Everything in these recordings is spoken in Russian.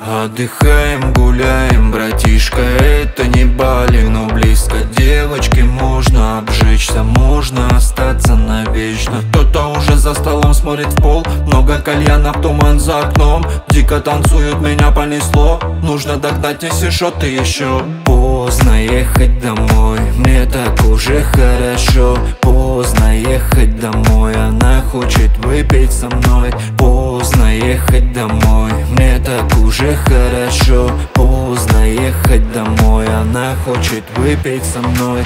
Отдыхаем, гуляем, братишка, это не Бали, но близко. Девочки, можно обжечься, можно остаться навечно. Кто-то уже за столом смотрит в пол, много кальянов, туман за окном. Дико танцуют, меня понесло, нужно догнать, неси шоты еще. Поздно ехать домой, мне так уже хорошо. Поздно ехать домой, она хочет выпить со мной. Поздно ехать домой, мне так уже хорошо. Поздно ехать домой, она хочет выпить со мной.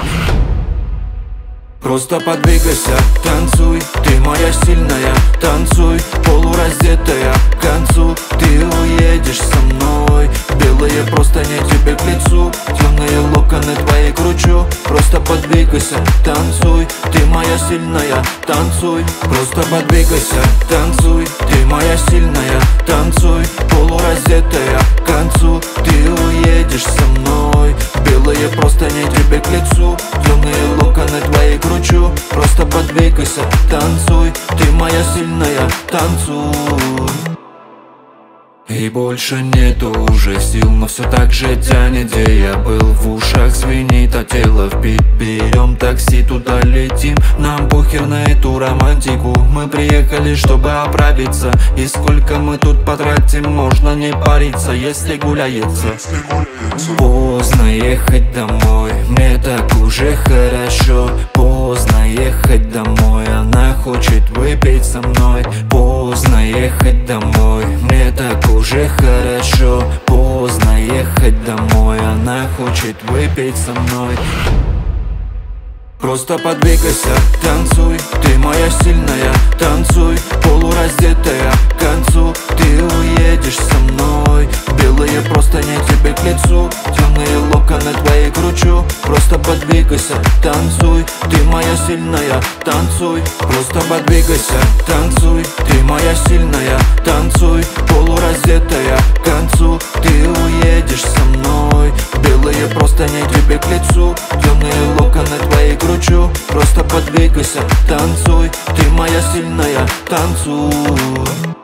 Просто подвигайся, танцуй, ты моя сильная, танцуй, полураздетая к концу. Ты уедешь со мной, белые простыни тебе к лицу, темные локоны твои кручу. Просто подвигайся, танцуй, ты моя сильная, танцуй. Просто подвигайся, танцуй, ты моя сильная, танцуй, полураздетая к концу. Ты уедешь со мной, белые простыни тебе к лицу, темные локоны твои кручу. Просто подвигайся, танцуй, ты моя сильная, танцуй. И больше нету уже сил, но все так же тянет, где я был. В ушах звенит, а тело вбит. Берем такси, туда летим, нам похер на эту романтику. Мы приехали, чтобы оправиться, и сколько мы тут потратим, можно не париться, если гуляется. Поздно ехать домой, мне так уже хорошо. Поздно ехать домой, она хочет выпить со мной. Поздно ехать домой, мне так уже хорошо. Поздно ехать домой, она хочет выпить со мной. Просто подвигайся, танцуй, ты моя сильная, танцуй, полураздетая к концу. Ты уедешь со мной, белые простыни тебе к лицу, темные локоны твои кручу. Просто подвигайся, танцуй, ты моя сильная, танцуй. Просто подвигайся, танцуй, ты моя сильная, танцуй, полураздетая к концу. Ты уедешь со мной, белые простыни тебе к лицу, темные локоны твои кручу. Просто подвигайся, танцуй, ты моя сильная, танцуй.